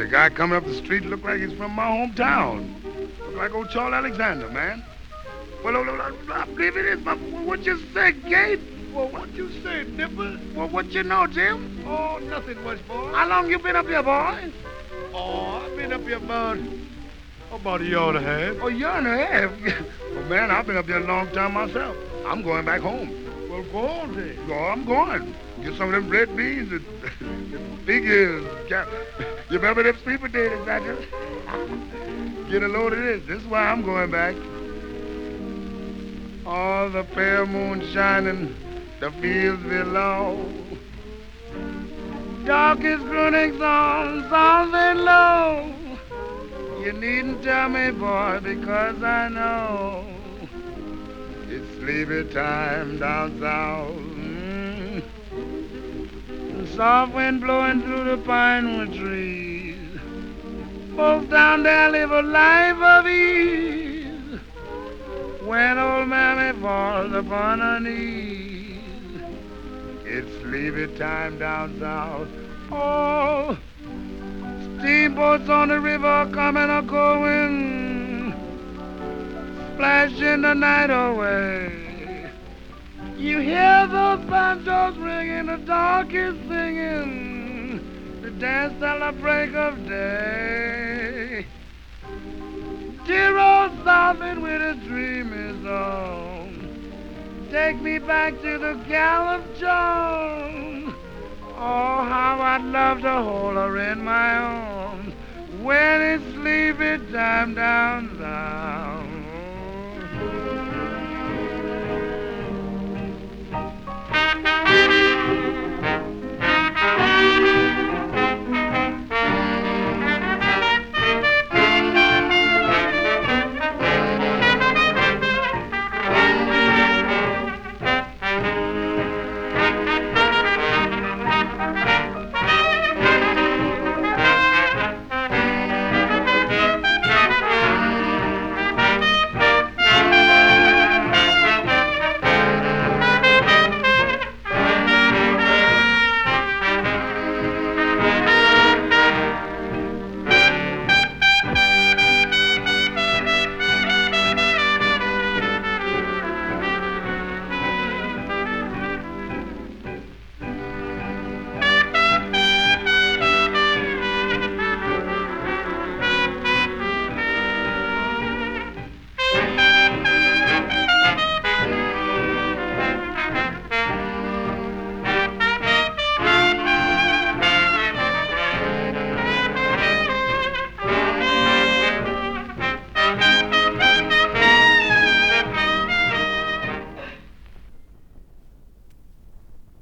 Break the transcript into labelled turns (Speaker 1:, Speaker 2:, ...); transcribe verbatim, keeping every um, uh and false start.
Speaker 1: the guy coming up the street looked like he's from my hometown. Looked like old Charles Alexander, man. Well, look, look, look, I believe it is. My, what you say, Gabe?
Speaker 2: Well, what you say, Nipper?
Speaker 1: Well, what you know, Jim?
Speaker 2: Oh, nothing much, boy.
Speaker 1: How long you been up here, boy?
Speaker 2: Oh, I've been up here about, about a year and a half.
Speaker 1: A year and a half? Well, man, I've been up here a long time myself. I'm going back home.
Speaker 2: Well, go on then.
Speaker 1: Oh, I'm going. Get some of them red beans and big ears. You remember them people did it, Badger? Get a load of this. This is why I'm going back. All the pale moon shining, the fields below. Darkest crooning songs, songs and low. You needn't tell me, boy, because I know it's sleepy time down south. Mm. Soft wind blowing through the pine wood trees. Folks down there live a life of ease. When old mammy falls upon her knees, it's sleepy time down south. Oh, steamboats on the river coming or going, splashing the night away. You hear those banjos ringing, the dog is singing, the dance till the break of day. Dear old Southland where the dream is on, take me back to the gal of Joan. Oh, how I'd love to hold her in my arms when it's sleepy time down south.